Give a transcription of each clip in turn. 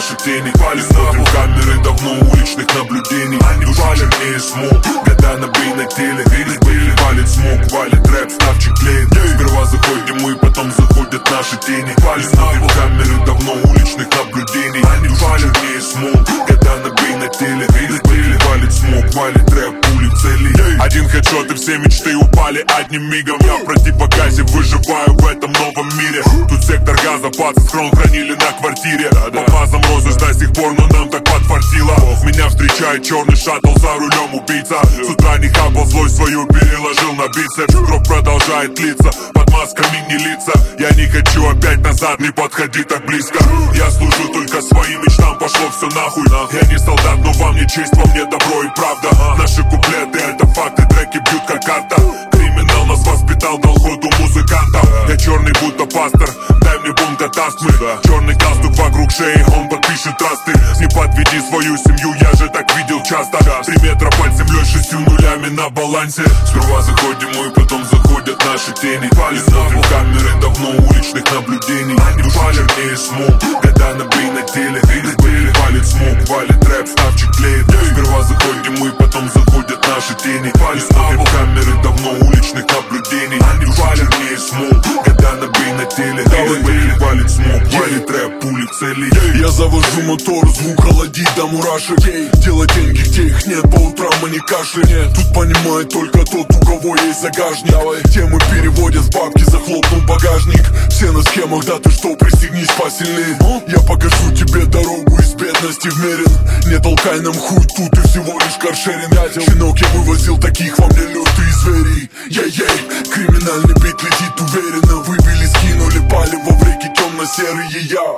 наши тени. Смотрим камеры давно уличных наблюдений. Душа чернее смог, года набей на теле. Валит смог, валит рэп, ставчик клеит. Сперва заходим мы, потом заходят наши тени. Смотрим камеры давно уличных наблюдений. Душа чернее смог, года набей на теле. Валит смог, валит рэп, пули цели. Один хедшот и все мечты упали одним мигом. Я в противогазе выживаю в этом новом мире. Тут сектор газа, пацы схрон хранили на квартире. По фазам розыгрыш до сих пор, но нам так подфартило. Меня встречает черный шаттл, за рулем убийца. С утра не хапал, злость свою переложил на бицепс. Кровь продолжает литься, под масками не лица. Я не хочу опять назад, не подходи так близко. Я служу только своим мечтам, пошло все нахуй. Я не солдат, но во мне честь, во мне добро и правда. Наши куплеты это факты, треки бьют как карта. Криминал нас воспитал, дал ходу музыкантам. Я черный будто пастор, дай мне бум катастмы. Черный галстук вокруг шеи, он подпишет трасты. Не подведи свою семью, я же так видел часто. 3 метра под землей, 6 нулями на балансе. Сперва заходим мы, потом заходят наши тени. Смотрим камеры давно уличных наблюдений. Душа чернее смог, года набей на теле. Валит смог, валит рэп, ставчик клеит. Сперва заходим мы, потом заходят наши тени. Смотрим камеры давно уличных наблюдений. Душа чернее смог, года набей на теле. Валит смог, валит рэп, пули цели. Я завожу мотор, звук холодит до мурашек. Делать деньги, где их нет, по утрам мы не кашляем. Тут понимает только тот, у кого есть загажник. Темы переводят в бабки, захлопнул багажник. Все на схемах, да ты что, пристегнись посильнее. Я покажу тебе дорогу из бедности в Мерин. Не толкай нам хуй, тут и всего лишь каршеринг. Щенок, я вывозил таких, во мне лютые звери. Ей-ей, криминальный бит летит уверенно. Выбили, скинули палево в реки темно-серые.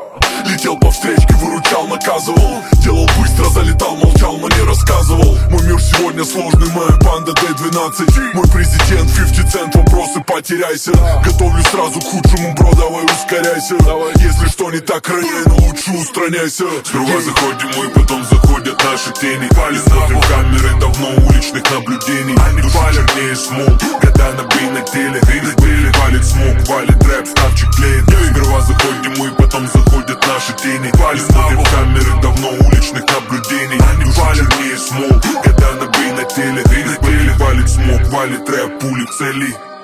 Я летел по встречке, выручал, наказывал. Делал быстро, залетал, молчал, но не рассказывал. Мой мир сегодня сложный, моя банда D12. Мой президент 50 Cent, вопросы потеряйся. Готовлю сразу к худшему, бро, давай ускоряйся. Если что не так, роняй, но лучше устраняйся. Сперва заходим мы, потом заходят наши тени. Смотрим камеры давно уличных наблюдений. Душа чернее смог, года набей на теле. Валит смог, валит рэп, ставчик клеит. Сперва заходим мы, потом заходят наши тени. Смотрим камеры давно уличных наблюдений. Душа чернее смог, года набей на теле. Валит смог, валит рэп, пули цели.